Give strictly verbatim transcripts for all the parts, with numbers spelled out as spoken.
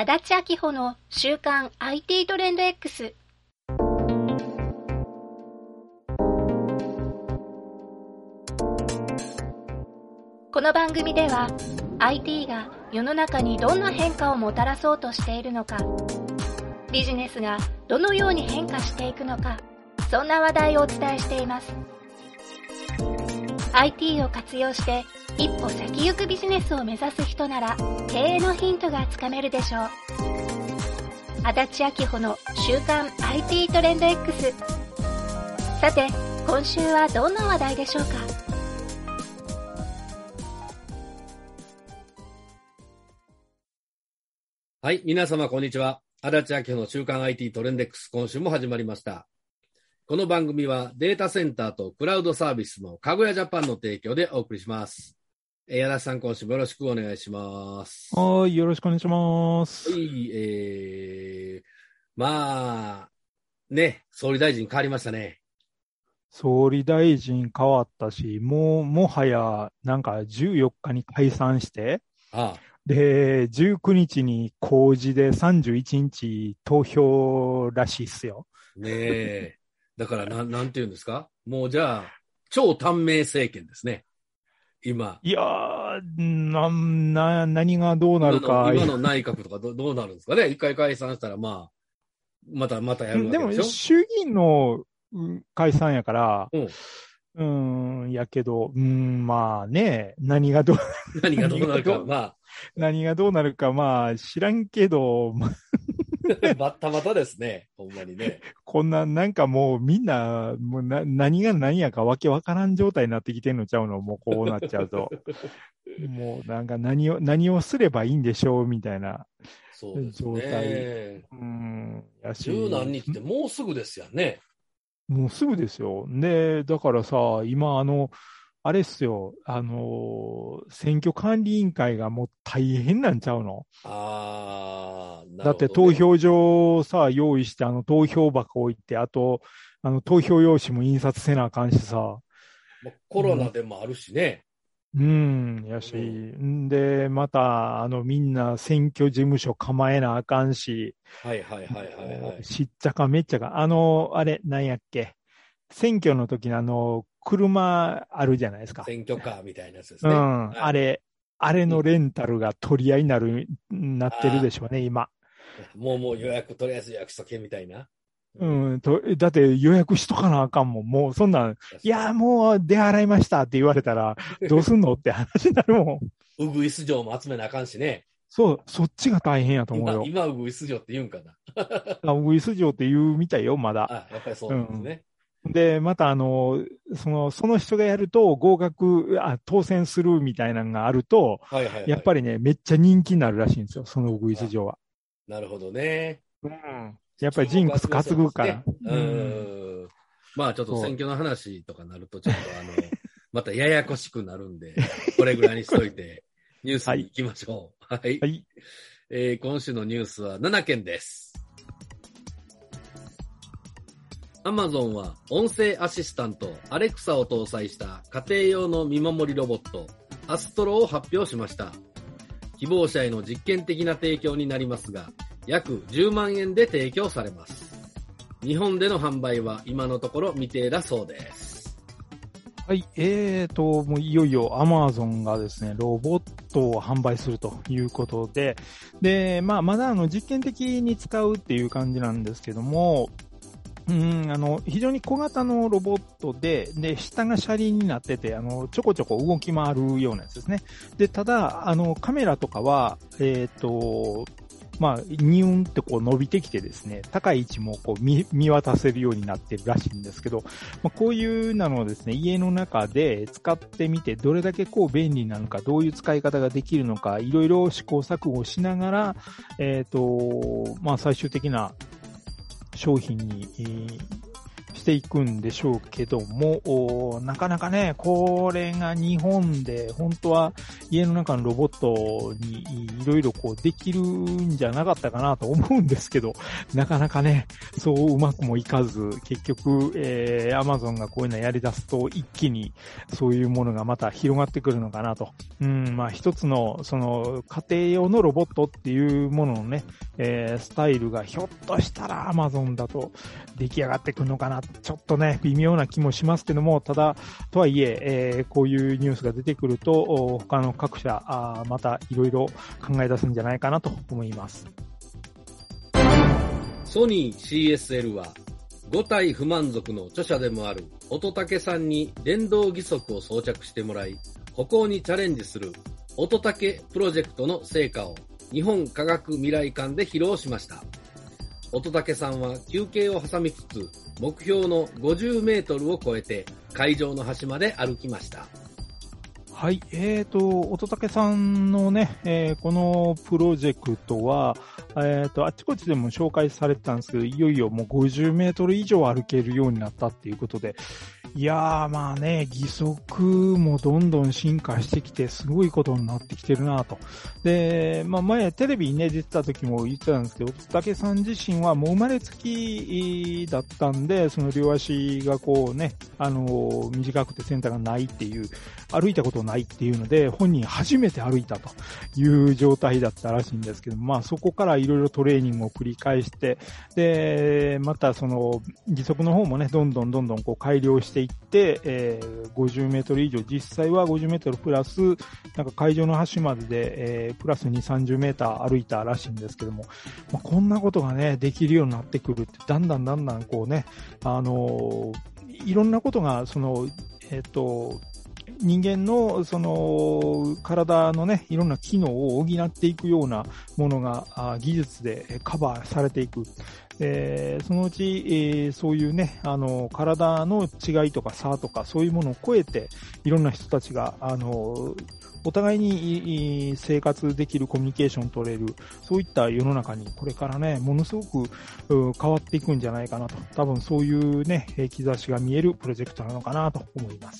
足立明穂の週刊 アイティー トレンド X。 この番組では アイティー が世の中にどんな変化をもたらそうとしているのか、ビジネスがどのように変化していくのか、そんな話題をお伝えしています。 アイティー を活用して一歩先行くビジネスを目指す人なら経営のヒントがつかめるでしょう。足立明穂の週刊 アイティー トレンド X。 さて今週はどんな話題でしょうか。 はい、皆様こんにちは。足立明穂の週刊 アイティー トレンド X、 今週も始まりました。この番組はデータセンターとクラウドサービスのかごやジャパンの提供でお送りします。えー、足立さん、今週もよろしくお願いします。 はい、よろしくお願いします。 はい、えー、まあ、ね、総理大臣変わりましたね。 総理大臣変わったし、もう、もはや、なんかじゅうよっかに解散して、 ああで、じゅうくにちに公示でさんじゅういちにち投票らしいっすよ。 ねえ。だからな、なんて言うんですか？もうじゃあ、超短命政権ですね。今。 いやー、な、な、何がどうなるか。 今の、今の内閣とかどどうなるんですかね。一回解散したら、まあ、また、またやるわけでしょ。 でも、衆議院の解散やから、 うん。 うーん、やけど、うーん、まあね、何がどう、 何がどうなるか、まあ。 何がどうなるか、まあ、知らんけど、 バッタバタですね、ほんまにね。 こんな、なんかもうみんな、もうな何が何やかわけわからん状態になってきてんのちゃうの、もうこうなっちゃうと。もうなんか何を、何をすればいいんでしょうみたいなそうです状態。 ね。 うん、やし。 十何日ってもうすぐですよね。 もうすぐですよ。で、だからさ、今あの、あれっすよ、あのー、選挙管理委員会がもう大変なんちゃうの？ ああ、なるほどね。 だって投票所さ、用意して、あの投票箱置いて、あと、あの投票用紙も印刷せなあかんしさ。 コロナでもあるしね。 うん、やし、うん、で、また、あの、みんな選挙事務所構えなあかんし。 はいはいはいはいはい。 しっちゃかめっちゃか。あの、あれ、なんやっけ。選挙の時のあの、車あるじゃないですか。 選挙カーみたいなやつですね。 うん、はい、あれ、あれのレンタルが取り合いになる、なってるでしょうね、今。 もうもう予約、とりあえず予約しとけみたいな。 うん、と、だって予約しとかなあかんもん。もうそんなん、いや、もう出払いましたって言われたら、どうすんのって話になるもん。 ウグイス嬢も集めなあかんしね。 そう、そっちが大変やと思うよ。 今、今ウグイス嬢って言うんかな。 ウグイス嬢って言うみたいよ、まだ。 あ、やっぱりそうなんですね。 うん、で、またあの、その、その人がやると合格、あ、当選するみたいなのがあると、 はいはいはい、 やっぱりね、めっちゃ人気になるらしいんですよ、そのウグイス嬢は。 なるほどね。 うん。やっぱりジンクス担ぐから。 ね、うん。まあちょっと選挙の話とかなるとちょっとあの、またややこしくなるんで、これぐらいにしといて、ニュースに行きましょう。はい。はい、えー、今週のニュースはななけんです。アマゾンは音声アシスタント、アレクサを搭載した家庭用の見守りロボット、アストロを発表しました。希望者への実験的な提供になりますが、約じゅうまんえんで提供されます。日本での販売は今のところ未定だそうです。 はい、えーと、もういよいよ Amazon がですね、ロボットを販売するということで、で、まあ、まだあの実験的に使うっていう感じなんですけども、うん、あの、非常に小型のロボットで、で、下が車輪になってて、あの、ちょこちょこ動き回るようなやつですね。で、ただ、あの、カメラとかは、えっと、まあ、ニューンってこう伸びてきてですね、高い位置もこう 見, 見渡せるようになってるらしいんですけど、まあ、こういうなのをですね、家の中で使ってみて、どれだけこう便利なのか、どういう使い方ができるのか、いろいろ試行錯誤しながら、えっと、まあ、最終的な商品に、えー、ししていくんでしょうけども、なかなかね、これが日本で本当は家の中のロボットにいろいろこうできるんじゃなかったかなと思うんですけど、なかなかね、そううまくもいかず、結局、えー、Amazon がこういうのやり出すと一気にそういうものがまた広がってくるのかなと。うん、まあ一つのその家庭用のロボットっていうもののね、えー、スタイルがひょっとしたら Amazon だと出来上がってくるのかな、ちょっとね、微妙な気もしますけども、ただ、とはいえ、えー、こういうニュースが出てくると、他の各社、あまたいろいろ考え出すんじゃないかなと思います。 ソニー シーエスエル は、ご体不満足の著者でもある乙武さんに電動義足を装着してもらい、歩行にチャレンジする乙武プロジェクトの成果を日本科学未来館で披露しました。乙武さんは休憩を挟みつつ、目標のごじゅうメートルを超えて会場の端まで歩きました。 はい、えーと、乙武さんのね、えー、このプロジェクトは、えーと、あちこちでも紹介されてたんですけど、いよいよもうごじゅうメートル以上歩けるようになったっていうことで、いやーまあね、義足もどんどん進化してきて、すごいことになってきてるなと。で、まあ前テレビにね、出てた時も言ってたんですけど、乙武さん自身はもう生まれつきだったんで、その両足がこうね、あの、短くて先端がないっていう、歩いたことないっていうので、本人初めて歩いたという状態だったらしいんですけど、まあそこからいろいろトレーニングを繰り返して、で、またその義足の方もね、どんどんどんどんこう改良していって、えー、ごじゅうメートル以上、実際はごじゅうメートルプラス、なんか会場の端までで、えー、プラスに、さんじゅうメーター歩いたらしいんですけども、まあ、こんなことがね、できるようになってくるって、だんだんだんだんこうね、あのー、いろんなことが、その、えっと、人間のその体のね、いろんな機能を補っていくようなものが技術でカバーされていく。えー、そのうち、えー、そういうね、あの、体の違いとか差とかそういうものを超えて、いろんな人たちが、あの、お互いに生活できるコミュニケーション取れる、そういった世の中にこれからね、ものすごく変わっていくんじゃないかなと。多分そういうね、兆しが見えるプロジェクトなのかなと思います。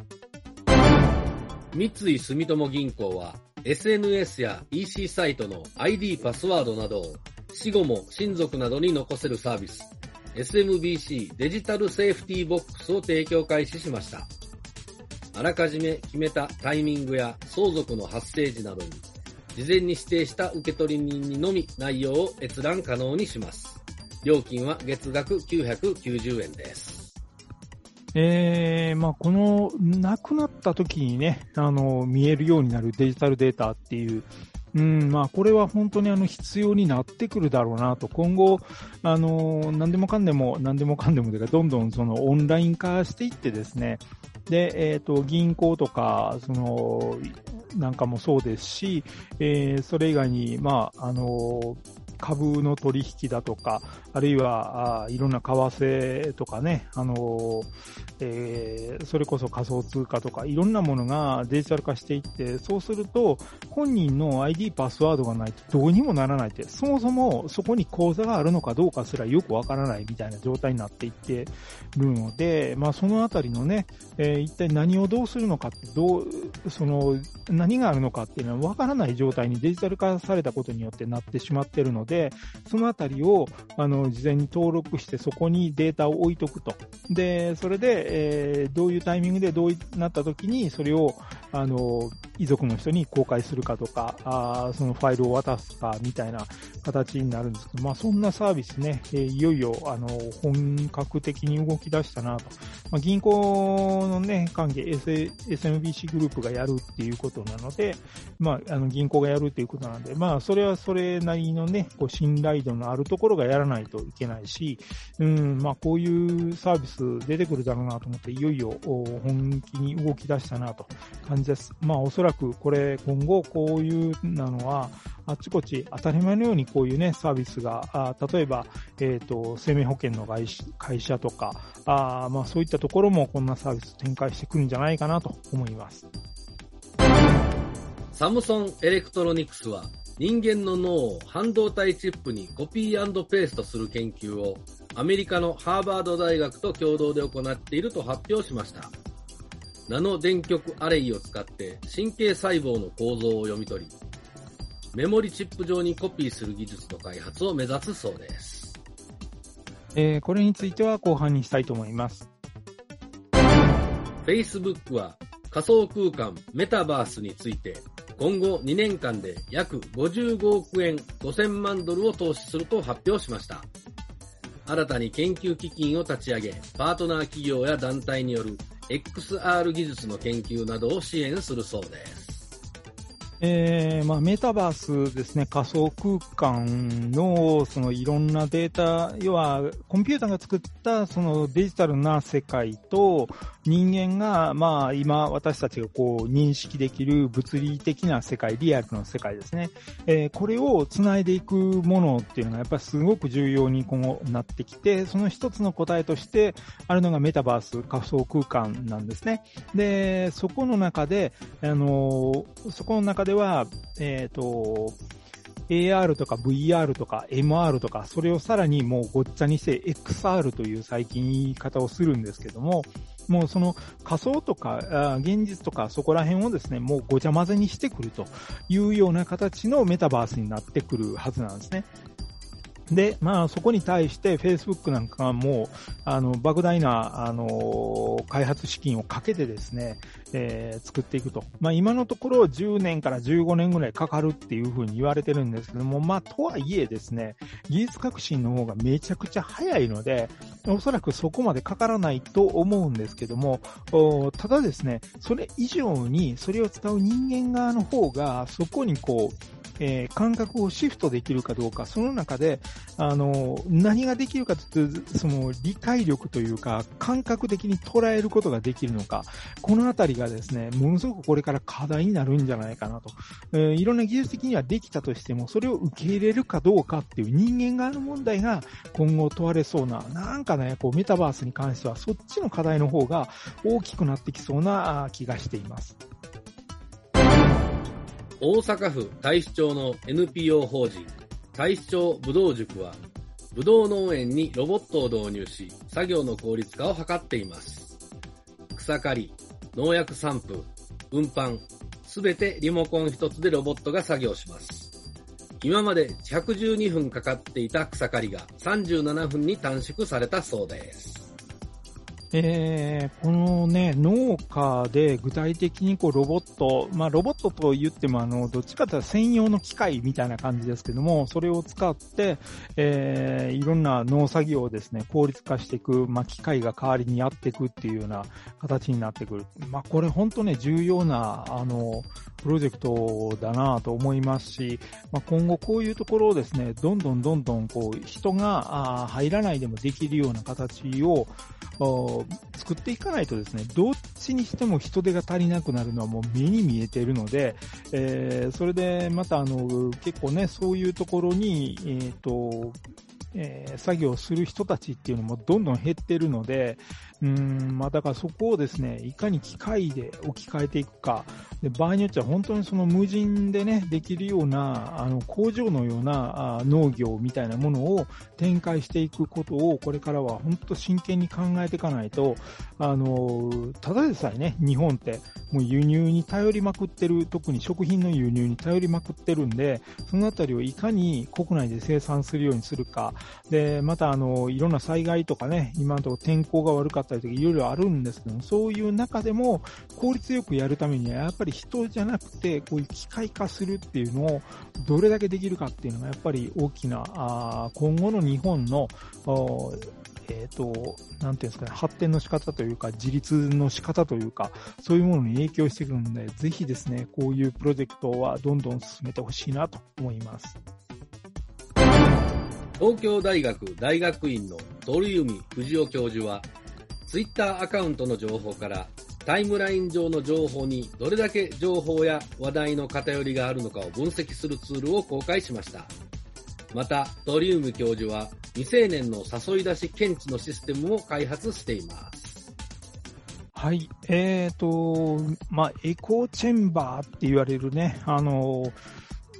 三井住友銀行は エスエヌエス や イーシー サイトの アイディー パスワードなどを死後も親族などに残せるサービス エスエムビーシー デジタルセーフティーボックスを提供開始しました。あらかじめ決めたタイミングや相続の発生時などに事前に指定した受取人にのみ内容を閲覧可能にします。料金は月額きゅうひゃくきゅうじゅうえんです。 えー、まあ、この、亡くなった時にね、あの、見えるようになるデジタルデータっていう、うん、まあ、これは本当にあの、必要になってくるだろうなと、今後、あの、何でもかんでも、何でもかんでもというか、どんどんその、オンライン化していってですね、で、えっと、銀行とか、その、なんかもそうですし、えー、それ以外に、まあ、あの、株の取引だとか、あるいは、あいろんな為替とかね、あの、えー、それこそ仮想通貨とか、いろんなものがデジタル化していって、そうすると、本人の アイディー パスワードがないとどうにもならないって、そもそもそこに口座があるのかどうかすらよくわからないみたいな状態になっていってるので、まあそのあたりのね、えー、一体何をどうするのかって、どう、その、何があるのかっていうのはわからない状態にデジタル化されたことによってなってしまっているので、で、そのあたりを、あの、事前に登録して、そこにデータを置いとくと。で、それで、えー、どういうタイミングでどうなった時に、それを、あの、遺族の人に公開するかとか、あそのファイルを渡すか、みたいな形になるんですけど、まあ、そんなサービスね、えー、いよいよ、あの、本格的に動き出したなと。まあ、銀行のね、関係、エスエムビーシー グループがやるっていうことなので、まあ、あの、銀行がやるっていうことなんで、まあ、それはそれなりのね、こう信頼度のあるところがやらないといけないし、うん、まあ、こういうサービス出てくるだろうなと思って、いよいよ本気に動き出したなと感じです。まあ、おそらくこれ、今後こういうなのは、あちこち当たり前のようにこういうね、サービスが、あ例えば、えっと、生命保険の会社とか、あまあ、そういったところもこんなサービス展開してくるんじゃないかなと思います。 サムソンエレクトロニクスは、人間の脳を半導体チップにコピー&ペーストする研究をアメリカのハーバード大学と共同で行っていると発表しました。ナノ電極アレイを使って神経細胞の構造を読み取り、メモリチップ上にコピーする技術の開発を目指すそうです。 えー、これについては後半にしたいと思います。 Facebook は仮想空間メタバースについて今後にねんかんで約ごじゅうごおくえんごせんまんドルを投資すると発表しました。新たに研究基金を立ち上げ、パートナー企業や団体による エックスアール 技術の研究などを支援するそうです。 えー、まあ、メタバースですね、仮想空間の、そのいろんなデータ、要は、コンピューターが作ったそのデジタルな世界と、人間が、まあ、今、私たちがこう、認識できる物理的な世界、リアルの世界ですね。えー、これを繋いでいくものっていうのが、やっぱりすごく重要に今後なってきて、その一つの答えとして、あるのがメタバース、仮想空間なんですね。で、そこの中で、あの、そこの中ででは、えっと、エーアール とか ブイアール とか エムアール とか、それをさらにもうごっちゃにして エックスアール という最近言い方をするんですけども、もうその仮想とか現実とかそこら辺をですね、もうごちゃ混ぜにしてくるというような形のメタバースになってくるはずなんですね。で、まあ、そこに対して Facebook なんかがもう、あの、莫大な、あの、開発資金をかけてですね、えー、作っていくと。まあ、今のところじゅうねんからじゅうごねんぐらいかかるっていうふうに言われてるんですけども、まあ、とはいえですね、技術革新の方がめちゃくちゃ早いので、おそらくそこまでかからないと思うんですけども、ただですね、それ以上に、それを使う人間側の方が、そこにこう、えー、感覚をシフトできるかどうか、その中で、あの、何ができるかというと、その理解力というか、感覚的に捉えることができるのか、このあたりがですね、ものすごくこれから課題になるんじゃないかなと。えー、いろんな技術的にはできたとしても、それを受け入れるかどうかっていう人間側の問題が今後問われそうな、なんかね、こうメタバースに関しては、そっちの課題の方が大きくなってきそうな気がしています。 大阪府太子町の エヌピーオー 法人太子町ぶどう塾は、ぶどう農園にロボットを導入し、作業の効率化を図っています。草刈り、農薬散布、運搬、すべてリモコン一つでロボットが作業します。今までひゃくじゅうにふんかかっていた草刈りがさんじゅうななふんに短縮されたそうです。 えー、このね、農家で具体的にこうロボット、まあロボットと言ってもあの、どっちかというと専用の機械みたいな感じですけども、それを使って、えー、いろんな農作業をですね、効率化していく、まあ機械が代わりにやっていくっていうような形になってくる。まあこれ本当ね、重要な、あの、プロジェクトだなと思いますし、まあ、今後こういうところをですね、どんどんどんどんこう人が入らないでもできるような形を作っていかないとですね、どっちにしても人手が足りなくなるのはもう目に見えているので、えー、それでまたあの結構ね、そういうところに、えーとえー、作業する人たちっていうのもどんどん減ってるので、うーん、まあだからそこをですね、いかに機械で置き換えていくか、で場合によっては本当にその無人でね、できるような、あの工場のようなあ農業みたいなものを展開していくことを、これからは本当真剣に考えていかないと、あの、ただでさえね、日本ってもう輸入に頼りまくってる、特に食品の輸入に頼りまくってるんで、そのあたりをいかに国内で生産するようにするか、で、またあの、いろんな災害とかね、今のところ天候が悪かったりとかいろいろあるんですけども、そういう中でも効率よくやるためにはやっぱり人じゃなくて、こういう機械化するっていうのをどれだけできるかっていうのがやっぱり大きな、あ今後の日本の、えっと、なんていうんですかね、発展の仕方というか、自立の仕方というか、そういうものに影響してくるので、ぜひですね、こういうプロジェクトはどんどん進めてほしいなと思います。 東京大学大学院の鳥海藤夫教授は、ツイッターアカウントの情報からタイムライン上の情報にどれだけ情報や話題の偏りがあるのかを分析するツールを公開しました。また、鳥海教授は未成年の誘い出し検知のシステムも開発しています。 はい。えーと、まあ、エコーチェンバーって言われるね、あの、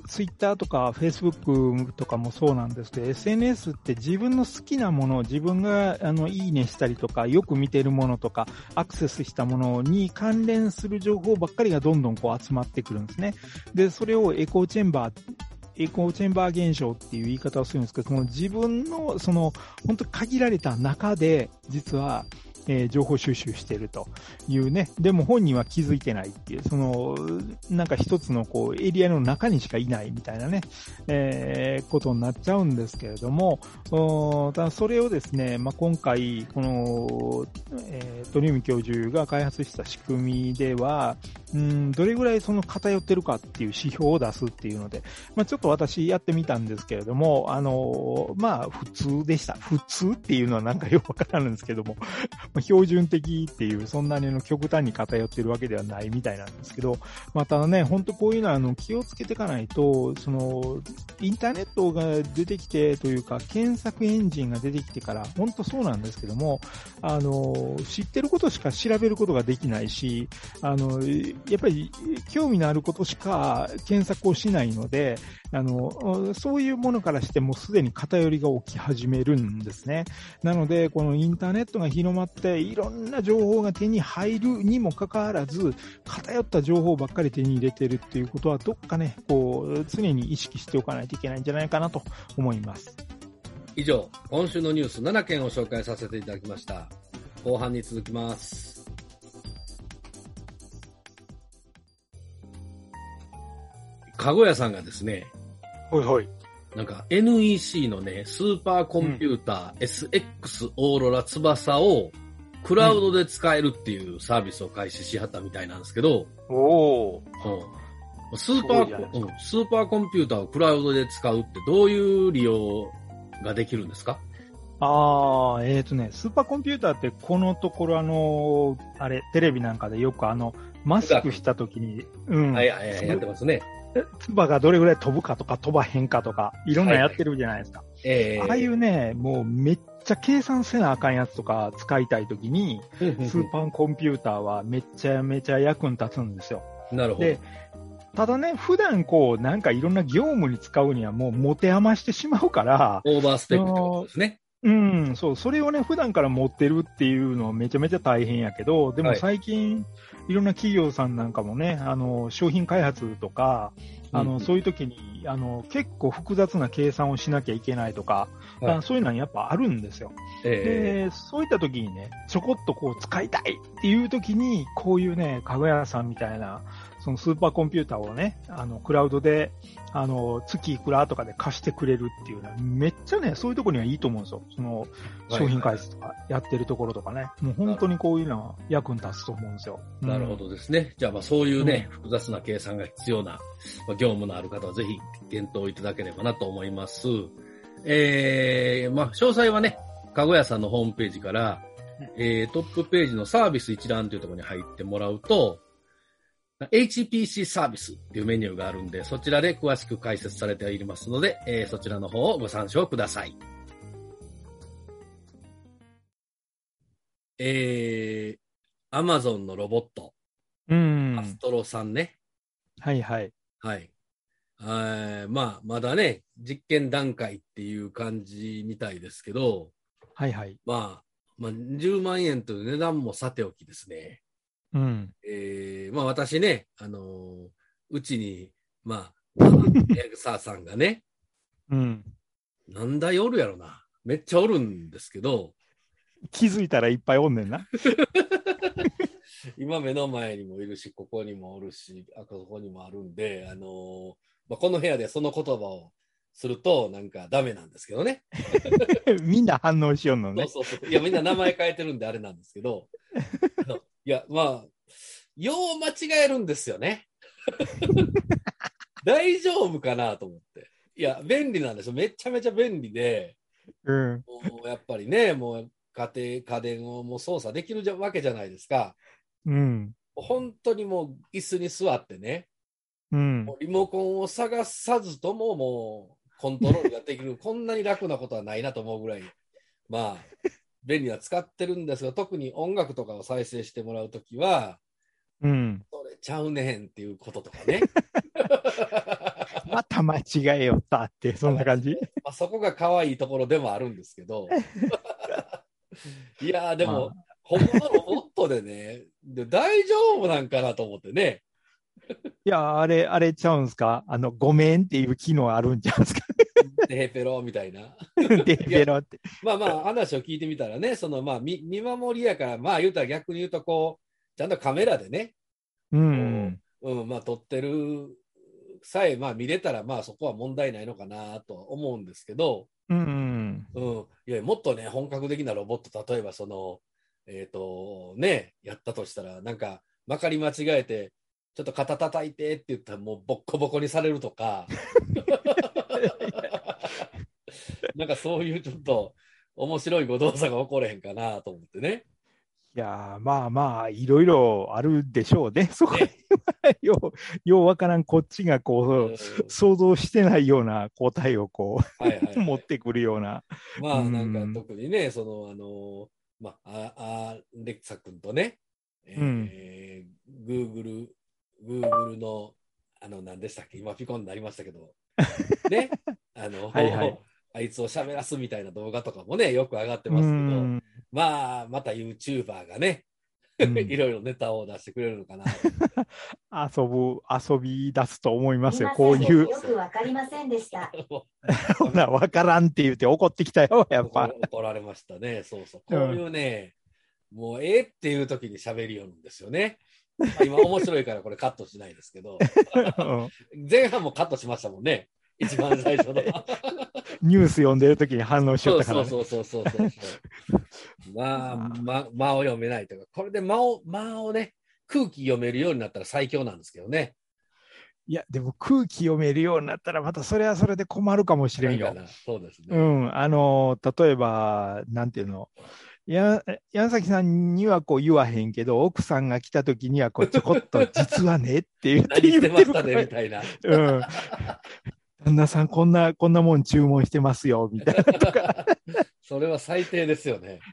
ツイッターとかフェイスブックとかもそうなんですけど、エスエヌエス って自分の好きなもの、自分があのいいねしたりとか、よく見てるものとか、アクセスしたものに関連する情報ばっかりがどんどんこう集まってくるんですね。で、それをエコーチェンバー、エコーチェンバー現象っていう言い方をするんですけど、その自分のその本当限られた中で、実はえー、情報収集しているというね。でも本人は気づいてないっていう、その、なんか一つのこう、エリアの中にしかいないみたいなね、えー、ことになっちゃうんですけれども、ただそれをですね、まあ、今回、この、えー、鳥海教授が開発した仕組みでは、うん、どれぐらいその偏ってるかっていう指標を出すっていうので、まあ、ちょっと私やってみたんですけれども、あの、まあ、普通でした。普通っていうのはなんかよくわからないんですけども、標準的っていう、そんなにの極端に偏ってるわけではないみたいなんですけど、まあ、ただね、本当こういうのはあの気をつけていかないと、その、インターネットが出てきてというか、検索エンジンが出てきてから、本当そうなんですけども、あの、知ってることしか調べることができないし、あの、やっぱり興味のあることしか検索をしないので、あの、そういうものからしてもすでに偏りが起き始めるんですね。なので、このインターネットが広まって、いろんな情報が手に入るにもかかわらず、偏った情報ばっかり手に入れてるっていうことは、どっかね、こう、常に意識しておかないといけないんじゃないかなと思います。 以上、今週のニュースななけんを紹介させていただきました。後半に続きます。かごやさんがですね、 ほいほい。 なんか エヌイーシー のね、スーパーコンピューター、うん、エスエックス オーロラ翼をクラウドで使えるっていうサービスを開始しはったみたいなんですけど、 おー。 うん、スーパー、うん、スーパーコンピューターをクラウドで使うってどういう利用ができるんですか？ ああ、えっとね、スーパーコンピューターってこのところあの、あれ、テレビなんかでよくあの、マスクしたときに、うん。 はいはいはい、やってますね。 唾がどれぐらい飛ぶかとか飛ばへんかとか、いろんなやってるじゃないですか。はいはい、えー、ああいうね、もうめっちゃ計算せなあかんやつとか使いたいときに、スーパーコンピューターはめちゃめちゃ役に立つんですよ。 なるほど。 で、ただね、普段こう、なんかいろんな業務に使うにはもう持て余してしまうから、 オーバースペックってことですね。 うん、そう、それをね、普段から持ってるっていうのはめちゃめちゃ大変やけど、でも最近、はい、いろんな企業さんなんかもね、あの、商品開発とか、あの、うん、そういう時に、あの、結構複雑な計算をしなきゃいけないとか、はい、そういうのはやっぱあるんですよ。えー、で、そういった時にね、ちょこっとこう使いたいっていう時に、こういうね、かごやさんみたいな、そのスーパーコンピューターをね、あの、クラウドで、あの、月いくらとかで貸してくれるっていうのは、めっちゃね、そういうところにはいいと思うんですよ。その、商品開発とかやってるところとかね。はい、もう本当にこういうのは役に立つと思うんですよ。 なるほどですね。うん、じゃあまあそういうね、うん、複雑な計算が必要な、まあ、業務のある方はぜひ検討いただければなと思います。えー、まあ詳細はね、かごやさんのホームページから、えー、トップページのサービス一覧というところに入ってもらうと、エイチピーシー サービスっていうメニューがあるんで、そちらで詳しく解説されていますので、えー、そちらの方をご参照ください。えー、Amazon のロボット。 うん。 アストロさんね。 はいはい。 はい。えー、まあ、まだね、実験段階っていう感じみたいですけど、 はいはい。 まあ、まあ、じゅうまんえんという値段もさておきですね。 うん。 えー、まあ私ね、あのー、うちに、まあ、エグサーさんがね、 うん。 なんだ夜やろな。めっちゃおるんですけど。 気づいたらいっぱいおんねんな。 今目の前にもいるし、ここにもおるし、あそこにもあるんで、あのー、まあ、この部屋でその言葉をするとなんかダメなんですけどね。 みんな反応しよんのね。 そうそうそう。いや、みんな名前変えてるんであれなんですけど。いや、まあ、よう間違えるんですよね。大丈夫かなと思って。いや、便利なんですよ。めちゃめちゃ便利で、 うん、 もうやっぱりね、もう家庭、家電をもう操作できるじゃわけじゃないですか。 うん。 本当にもう椅子に座ってね、 うん、 もうリモコンを探さずとももうコントロールができる、こんなに楽なことはないなと思うぐらい、まあ、便利は使ってるんですが、特に音楽とかを再生してもらうときは、 うん。 それちゃうねんっていうこととかね。 また間違えよったって、そんな感じ。 まあ、そこが可愛いところでもあるんですけど、いやー、でも、 まあ、 本物のロボットでね、で大丈夫なんかなと思ってね。 いや、あれ、あれちゃうんすか？あの、ごめんっていう機能あるんちゃうんすか？ テヘペロみたいな。 デいや、 ベロって。 まあまあ、話を聞いてみたらね、そのまあ見、見守りやから、まあ言うたら逆に言うと、こう、ちゃんとカメラでね、 うこん。 う、うん、まあ撮ってるさえ、まあ見れたら、まあそこは問題ないのかなとは思うんですけど、 うん。 うん、いや、もっとね、本格的なロボット、例えばその、えっと、ね、やったとしたら、なんか、まかり間違えて、ちょっと肩叩いてって言ったら、もうボッコボコにされるとか、なんかそういうちょっと面白いご動作が起これへんかなと思ってね。 いやー、まあまあ、いろいろあるでしょうね。そこにね。 は、よう、ようわからん、こっちがこうう、 ん、 想像してないような答えをこはいはいう、 はい。 持ってくるような。うまあなんかん。 特にね、そのあの、まあ、あ、あ、レクサ君とね、 うん。 えー、Google、Google の、あの、何でしたっけ、今ピコンになりましたけど、ね、あの、 はいはい。 あいつを喋らすみたいな動画とかもね、よく上がってうますけど、 ん。 まあ、また YouTuber がね、 うん。 いろいろネタを出してくれるのかなと。 遊ぶ、遊び出すと思いますよ。 すみません、 こういう、 よくわかりませんでした。 ほな、わからんって言って怒ってきたよ、やっぱ。 怒怒られましたね。そうそう。こういうん。 うね、もうええっていう時に喋りよるんですよね。まあ、今面白いからこれカットしないですけど、前半もカットしましたもんね。一番最初の。 ニュース読んでる時に反応しよそうったからね。 そうそうそうそうそう。まあ、ま、間を読めないというか、これで間を、間をね、空気読めるようになったら最強なんですけどね。 いや、でも空気読めるようになったら、またそれはそれで困るかもしれんよ。 そうですね。 うん。あの、例えば、なんていうの。や、矢崎さんにはこう言わへんけど、奥さんが来た時にはこうちょこっと実はねって言って何して言ってるから。 ましたねみたいな。 うん。旦那さんこんな、こんなもん注文してますよ、みたいなとか。 それは最低ですよね。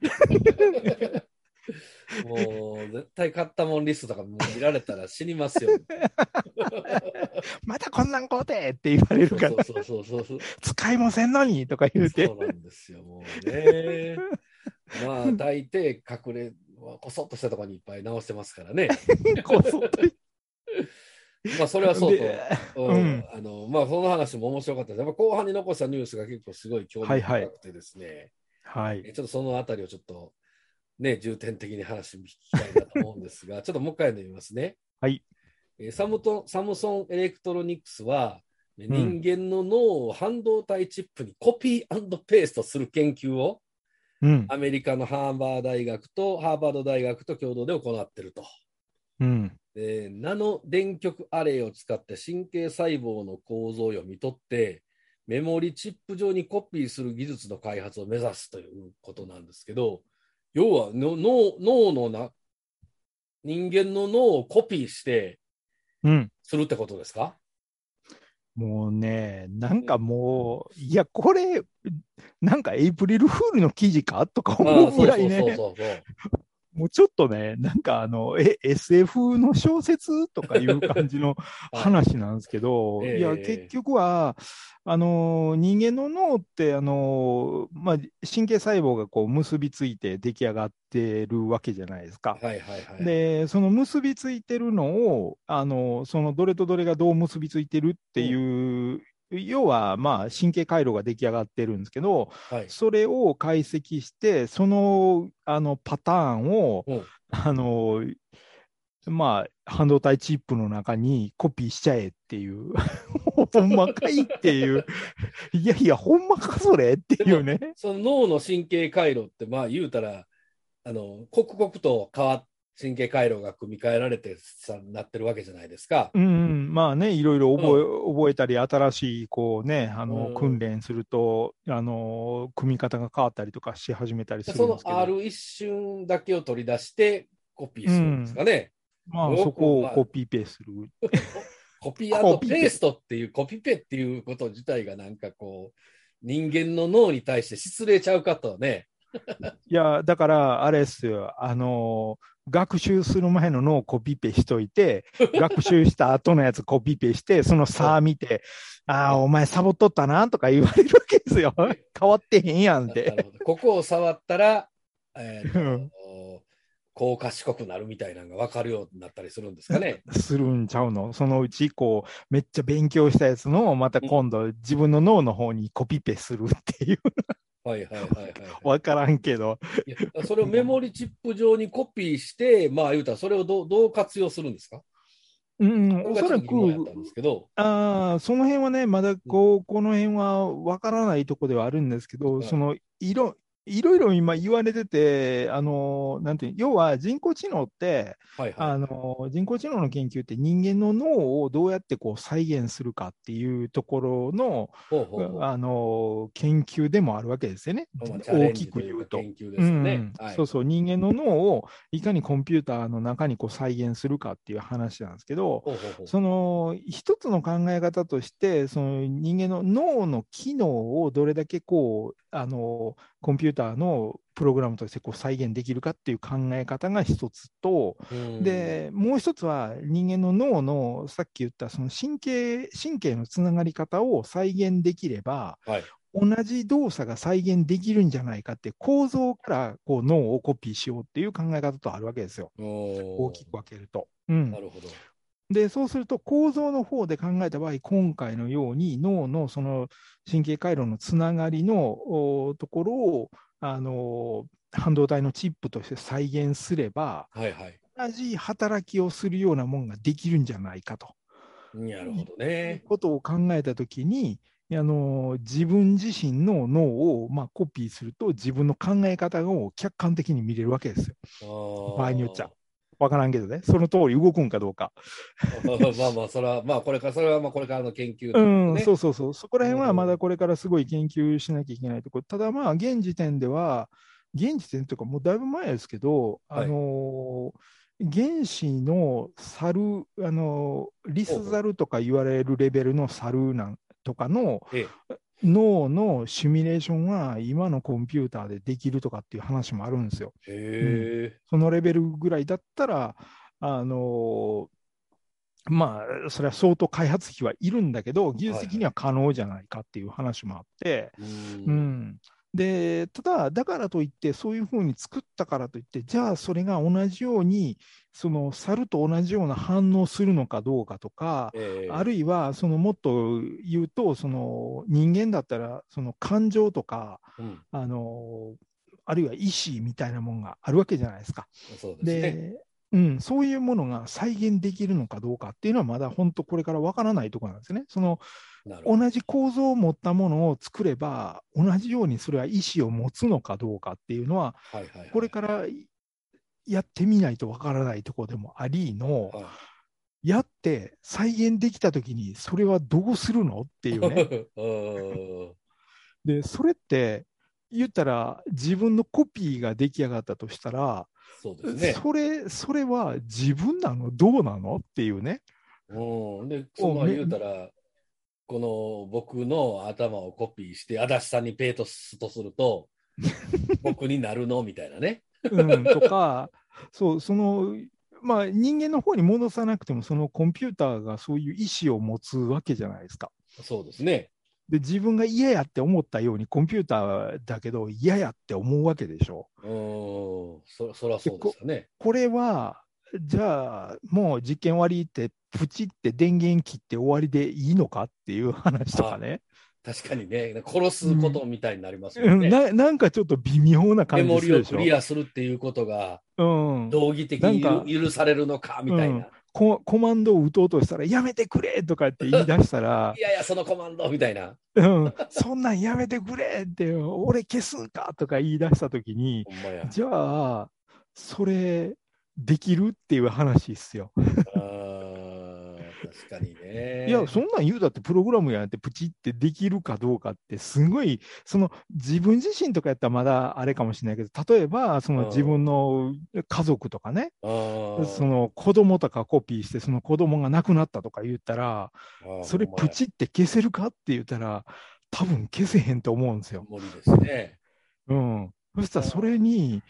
もう絶対買ったもんリストとかも見られたら死にますよ。 またこんなん買うてって言われるから。 そうそうそうそう。 使いもせんのにとか言うて。 そうなんですよ、もうね。まあ、大抵隠れ、こそっとしたところにいっぱい直してますからね。 こそっと。 まあ、それはそうと、うん、 うん、 あの、まあ、その話も面白かったです。やっぱ後半に残したニュースが結構すごい興味深くてですね、 はい、はい。 ちょっとそのあたりをちょっと、ね、重点的に話聞きたいなと思うんですが、ちょっともう一回読みますね。 はい。 サムトサムソンエレクトロニクスは、人間の脳を半導体チップにコピー&ペーストする研究を、うん、アメリカのハーバー大学とハーバード大学と共同で行っていると。うん、でナノ電極アレイを使って神経細胞の構造を読み取ってメモリチップ上にコピーする技術の開発を目指すということなんですけど、要はの脳脳のな人間の脳をコピーしてするってことですか？ うん、もうね、なんかもう、いや、これ、なんかエイプリルフールの記事かとか思うぐらいね。もうちょっとね、なんかあの、え、エスエフ の小説とかいう感じの話なんですけど、はい、いや、結局は、あの、人間の脳って、あの、まあ、神経細胞がこう結びついて出来上がってるわけじゃないですか。 はいはいはい。 で、その結びついてるのを、あの、そのどれとどれがどう結びついてるっていう、うん要は、まあ、神経回路が出来上がってるんですけど、はい、それを解析して、その、あの、パターンを、うん、あの、まあ、半導体チップの中にコピーしちゃえっていう、ほんまかいっていう、いやいや、ほんまかそれっていうね。 その脳の神経回路って、まあ、言うたら、あの、刻々と変わって、神経回路が組み替えられてさなってるわけじゃないですか。 うん、まあね、いろいろ覚え、うん、覚えたり、新しいこうね、あの、うん、訓練すると、あの、組み方が変わったりとかし始めたりするんですけど。 そのある一瞬だけを取り出してコピーするんですかね。 うん、まあ、そこをコピーペーする。 コピー&ペーストっていうコピペっていうこと自体がなんかこう、人間の脳に対して失礼ちゃうかとね。 いや、だから、あれですよ、あの、 学習する前の脳をコピペしといて、学習した後のやつコピペして、その差見て、ああ、お前サボっとったなとか言われるわけですよ。変わってへんやんっなるて。 ほど。ここを触ったら、えーとうんこう賢くなるみたいなのが分かるようになったりするんですかね。 するんちゃうの。そのうち、こう、めっちゃ勉強したやつのをまた今度自分の脳の方にコピペするっていう。 はいはいはいはい。 わからんけど。 いやそれをメモリチップ上にコピーして、まあ言うたらそれをどうどう活用するんですか？ うん、 これがちょっとおそら疑問やったく、 んですけど。 ああ、その辺はね、まだこう、この辺はわからないところではあるんですけど、 はいその、いろ、いろいろ今言われてて、あの、なんていう、要は人工知能って、 はいはい。 あの、人工知能の研究って人間の脳をどうやってこう再現するかっていうところの、 ほうほうほう。 あの、研究でもあるわけですよね。 まあチャレンジ大きく言うと。 というか研究でうすよね。 ん、 はい。 そうそう、人間の脳をいかにコンピューターの中にこう再現するかっていう話なんですけど、 ほうほうほう。 その一つの考え方として、その人間の脳の機能をどれだけこうあのコンピューターのプログラムとしてこう再現できるかっていう考え方が一つと、 うんでもう一つは人間の脳のさっき言ったその神経神経のつながり方を再現できれば、 はい。 同じ動作が再現できるんじゃないかって構造からこう脳をコピーしようっていう考え方とあるわけですよ。大おきく分けると。うんなるほど。 で、そうすると構造の方で考えた場合、今回のように脳のその神経回路のつながりのおところを、あの半導体のチップとして再現すれば、 はいはい。 同じ働きをするようなものができるんじゃないかとなるほどいうね。 ことを考えたときに、あの自分自身の脳を、まあ、コピーすると、自分の考え方を客観的に見れるわけですよ。 あ場合によっちゃ。わからんけどね、その通り動くんかどうか。 ーまあまあ、それは、まあこれから、それはまあこれからの研究うというん、 ね。 そうそうそう、そこら辺はまうんだこれからすごい研究しなきゃいけないところ、ただまあ、現時点では、現時点というか、もうだいぶ前ですけど、 はいあのー原子の猿、あのーリスザルとか言われるレベルの猿なんとかのえ脳のシミュレーションは今のコンピューターでできるとかっていう話もあるんですよ。 え。へえ。 そのレベルぐらいだったら、あのーまあ、それは相当開発費はいるんだけど、技術的には可能じゃないかっていう話もあって、 う。 うんん、で、ただ、だからといって、そういうふうに作ったからといって、じゃあそれが同じように、その猿と同じような反応するのかどうかとか、 ええ。 あるいはそのもっと言うと、その人間だったら、その感情とか、 うん。 あのあるいは意思みたいなものがあるわけじゃないですか。 そうですね。 で、うん、そういうものが再現できるのかどうかっていうのは、まだ本当、これからわからないところなんですね。そのなるほど。 同じ構造を持ったものを作れば、同じようにそれは意思を持つのかどうかっていうのは、 はいはいはい。 これからやってみないとわからないところでもありの、 はいやって再現できたときに、それはどうするのっていうね。 うんで、それって言ったら、自分のコピーが出来上がったとしたら、 そうですね。 それ、それは自分なのどうなのっていうね。 うん。で、そのめ言うたら、この僕の頭をコピーして、足立さんにペートスとすると、僕になるのみたいなね。 うん、とか、そう、その、まあ、人間の方に戻さなくても、そのコンピューターがそういう意思を持つわけじゃないですか。 そうですね。 で、自分が嫌やって思ったように、コンピューターだけど嫌やって思うわけでしょ。 うん。そ、そりゃそうですよね。 これは、じゃあ、もう実験終わりって、プチって電源切って終わりでいいのかっていう話とかね。 確かにね、殺すことみたいになりますうん、 よね。 ななんかちょっと微妙なメ感じモリをするでしょ。 クリアするっていうことが、 うん、 道義的になんか許されるのかみたいな。 コ、コマンドを打とうとしたら、やめてくれとかって言い出したらい、やいや、そのコマンドみたいな。 うん、そんなんやめてくれって、俺消すんかとか言い出したときに、 ほんまや。 じゃあ、それ、できるっていう話っすよ。 あー確かにね。 いや、そんなん言うだってプログラムやってプチってできるかどうかってすごい、その自分自身とかやったらまだあれかもしれないけど、例えばその自分の家族とかね、 あーその子供とかコピーしてその子供が亡くなったとか言ったら、 あーそれほんまやプチって消せるかって言ったら、多分消せへんと思うんですよ。 無理ですね。 うん。そしたらそれに、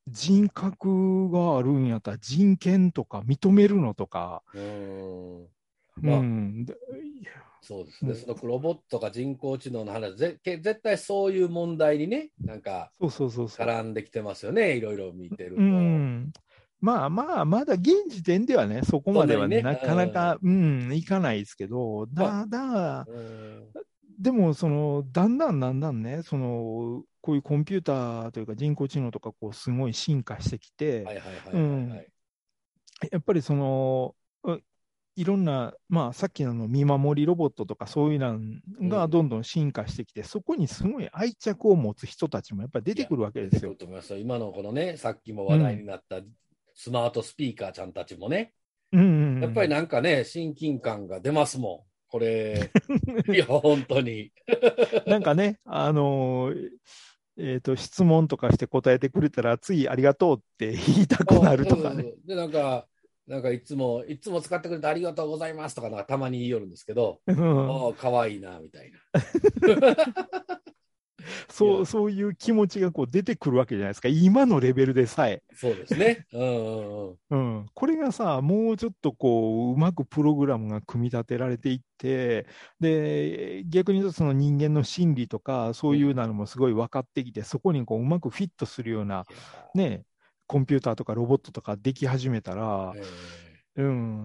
人格があるんやったら人権とか認めるのとか、 うーん。 うまあ、 ん、でそうですね。 もうそのロボットか人工知能の話、ぜけ絶対そういう問題にね、なんかそうそうそうそう。 絡んできてますよね。いろいろ見てると。 うん。まあまあ、まだ現時点ではね、そこまではそんなにねなかなか、うん、いかないですけど、 まあだ、だ、 うんでも、その、だんだんだんだんね、その、こういうコンピューターというか人工知能とか、こう、すごい進化してきて、 はいはいはいはい、 うはいん、やっぱりその、ういろんな、まあ、さっきの見守りロボットとかそういうのがどんどん進化してきて、そこにすごい愛着を持つ人たちもやっぱり出てくるわけですよ。 出てくると思いますよ。今のこのね、さっきも話題うん。 になったスマートスピーカーちゃんたちもね、 うんうんうん、 やっぱりなんかね、親近感が出ますもん。これ、いや、本当に。 なんかね、あのーえっと、質問とかして答えてくれたら、ついありがとうって言いたくなるとかね。 そうそうそうで、なんか、なんかいつも、いつも使ってくれてありがとうございますとか、なんかたまに言いよるんですけど、 うんおー、かわいいな、みたいな。 そう、 いやそういう気持ちがこう出てくるわけじゃないですか。今のレベルでさえ。 そうですね。うんうんうん。 うん。これがさ、もうちょっとこう、うまくプログラムが組み立てられていって、で、逆に言うとその人間の心理とか、そういうのもすごい分かってきて、そこにこう、うまくフィットするような、ね、コンピューターとかロボットとかでき始めたら、 えうん、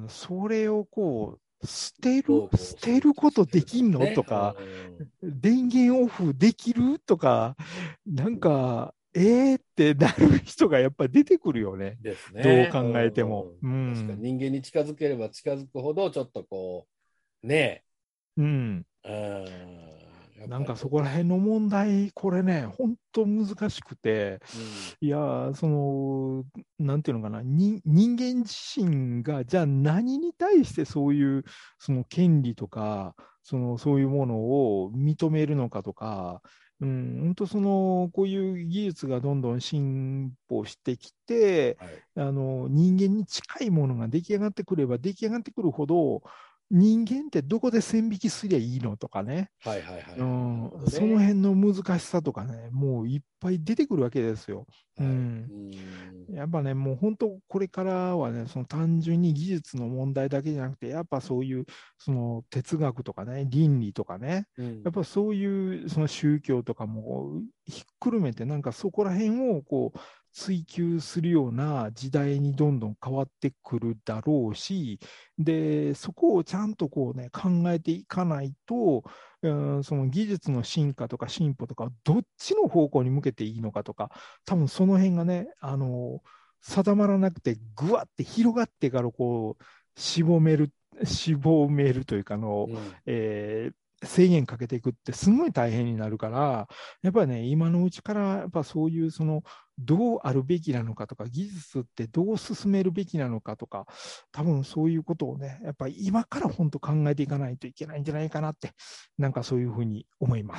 それをこう、捨てるどうこう捨てることできんのねとか、 うん電源オフできるとか、なんか、えーってなる人がやっぱり出てくるよね。 ですどうね。 考えても。ううん確かにん。 人間に近づければ近づくほど、ちょっとこう、ねうん。 え、うん、 なんかそこら辺の問題、これね、本当難しくて、いやー、その、なんていうのかな、に人間自身が、じゃあ何に対してそういう、その権利とか、その、そういうものを認めるのかとか、うん、本当その、こういう技術がどんどん進歩してきて、 はい、 あの、人間に近いものが出来上がってくれば出来上がってくるほど、人間ってどこで線引きすりゃいいのとかね。 はいはいはい。 うなるん、 ほどねその辺の難しさとかね、もういっぱい出てくるわけですよ。うはいん、 うんやっぱね、もう本当、これからはね、その単純に技術の問題だけじゃなくて、やっぱそういうその哲学とかね、倫理とかね、 うんやっぱそういうその宗教とかもひっくるめて、なんかそこら辺をこう追求するような時代にどんどん変わってくるだろうし、で、そこをちゃんとこうね、考えていかないと、うん、その技術の進化とか進歩とか、どっちの方向に向けていいのかとか、多分その辺がね、あの、定まらなくて、ぐわって広がってから、こう、しぼめる、しぼめるというか、あの、 うんえー制限かけていくってすごい大変になるから、やっぱりね、今のうちからやっぱそういうそのどうあるべきなのかとか、技術ってどう進めるべきなのかとか、多分そういうことをね、やっぱり今から本当考えていかないといけないんじゃないかなって、なんかそういうふうに思います。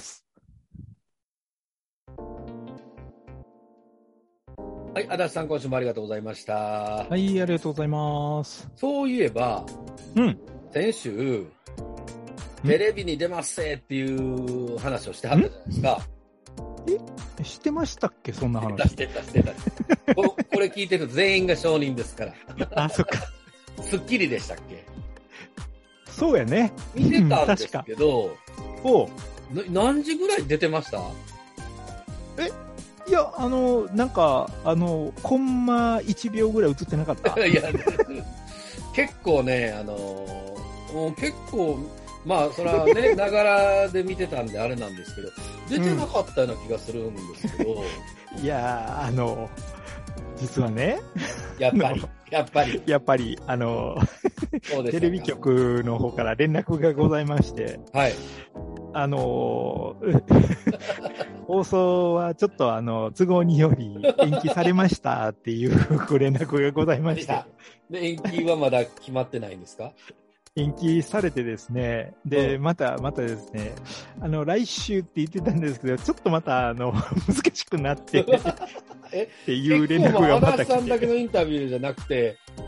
はい、足立さん、今週もありがとうございました。 はい、ありがとうございます。 そういえば、 うん。 先週、テレビに出ますせっていう話をしてはったじゃないですか。 え、知ってましたっけ、そんな話。 してた、してた、してた。ここれ聞いてる全員が証人ですから。 あ、そっか。 スッキリでしたっけ？ そうやね。 見てたんですけど、 おうな何時ぐらい出てました？ いや、あの、なんか、あの、コンマいちびょうぐらい映ってなかったいや、結構ね、あのもう結構、まあ、それはね、ながらで見てたんであれなんですけど、出てなかったような気がするんですけど、 いやー、あの、実はね、 やっぱり、やっぱり、 やっぱり、あの、 そうですテレビ局の方から連絡がございまして、 はい。 あの、放送はちょっとあの、都合により延期されましたっていうご連絡がございまして、 で、延期はまだ決まってないんですか？ 延期されてですね、で、 うん、 また、またですね、あの、来週って言ってたんですけど、ちょっとまた、あの、難しくなって、 えっていう連絡がまた来て。 結構、まあ、足立さんだけのインタビューじゃなくて、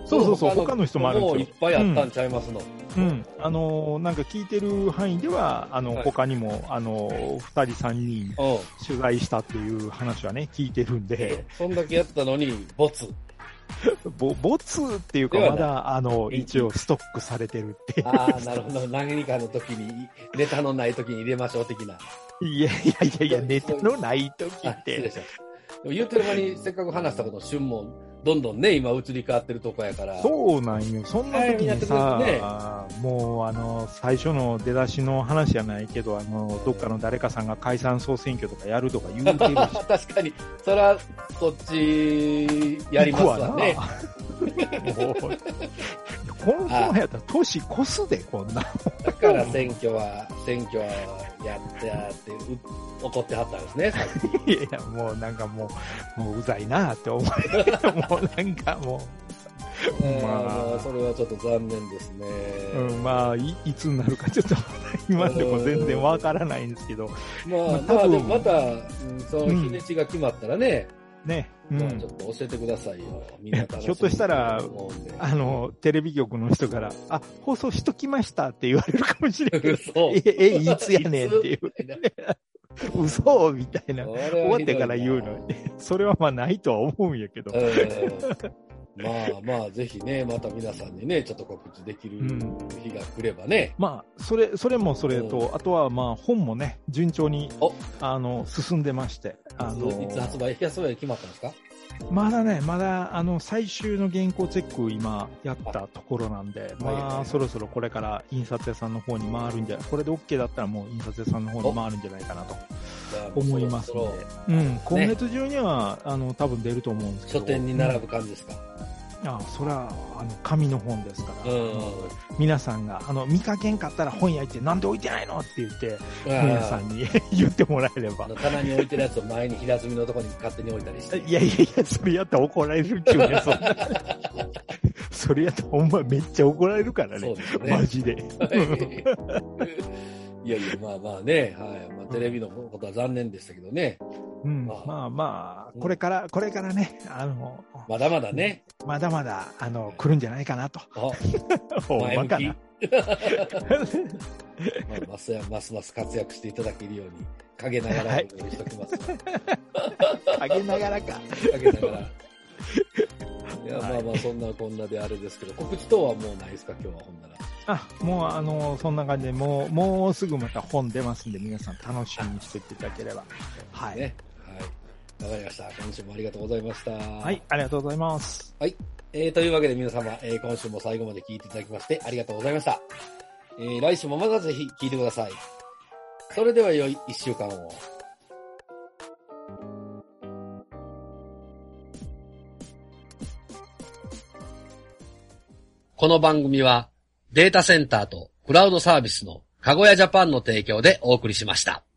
そうそうそう、他の人もあるんですよ。 もういっぱいあったんちゃいますの。 うん。うん、あのー、なんか聞いてる範囲では、あの、はい、他にも、あのー、二人三人取材したっていう話はね、聞いてるんで。 そんだけやったのに、ボツ。 ボ、ボツっていうか、まだ、あの、一応ストックされてるって。 ああ、なるほど。何かの時に、ネタのない時に入れましょう的な。 いやいやいやいや、ネタのない時って。 でも言うてる間に、せっかく話したことの旬も、どんどんね、今移り変わってるとこやから。 そうなんよ。そんな時にさ、ね、もうあの、最初の出だしの話じゃないけど、あの、どっかの誰かさんが解散総選挙とかやるとか言うてるし。 確かに。そら、そっち、やりますわね。 もう、この頃やったら年越すで、こんな。 だから選挙は、選挙はやってやって、怒ってはったんですね、さっき。 いや、もうなんかもう、もううざいなって思い、もうなんかもう。 まあ、それはちょっと残念ですね。 うん、まあい、いつになるかちょっと、今でも全然わからないんですけど。 まあ、まあ、でもまた、うん、その日にちが決まったらね、 うん、ね。うん、 まあ、ちょっと教えてくださいよ。みんなひょっとしたら、あの、テレビ局の人から、あ、放送しときましたって言われるかもしれない。え、え、いつやねんっていう。嘘みたいな。終わってから言うの。それはまあないとは思うんやけど。 まあまあ、ぜひね、また皆さんにね、ちょっと告知できる日が来ればね。 うん、まあ、それ、それもそれと、うん、あとはまあ、本もね、順調に、あの、進んでまして。あのいつ発売、いつ発売決まったんですか？ まだね、まだ、あの、最終の原稿チェック今やったところなんで、まあ、はいはいはい、そろそろこれから印刷屋さんの方に回るんじゃない、これで OK だったらもう印刷屋さんの方に回るんじゃないかなと思いますので、うん、今月中には、ね、あの、多分出ると思うんですけど。 書店に並ぶ感じですか？ うん、ああ、それは、あの、紙の本ですから、うん、皆さんが、あの、見かけんかったら本屋行ってなんで置いてないのって言って、皆さんに言ってもらえれば。 棚に置いてるやつを前に平積みのところに勝手に置いたりして。 いやいやいや、それやったら怒られるっちゅうね、そんな。それやったらほんまめっちゃ怒られるからね。そうですね。マジで。 いやいや、まあまあね、はい。まあ、テレビのことは残念でしたけどね。 うん、まあ、まあまあ、これから、これからね、あの、 まだまだね。 まだまだ、あの、来るんじゃないかなと。ほんまかな。 まあ、ますやますます活躍していただけるように、陰ながらお願いしときます。 陰ながらか。 陰ながら。いや、まあまあ、そんなこんなであれですけど、告知等はもうないですか、今日はほんなら。 あ、もうあの、そんな感じで、もう、もうすぐまた本出ますんで、皆さん楽しみにしていただければ。はい。ね。 はい。わかりました。今週もありがとうございました。 はい、ありがとうございます。 はい。えー、というわけで皆様、えー、今週も最後まで聞いていただきまして、ありがとうございました。えー、来週もまたぜひ聞いてください。それでは良い一週間を。この番組は、データセンターとクラウドサービスのかごやジャパンの提供でお送りしました。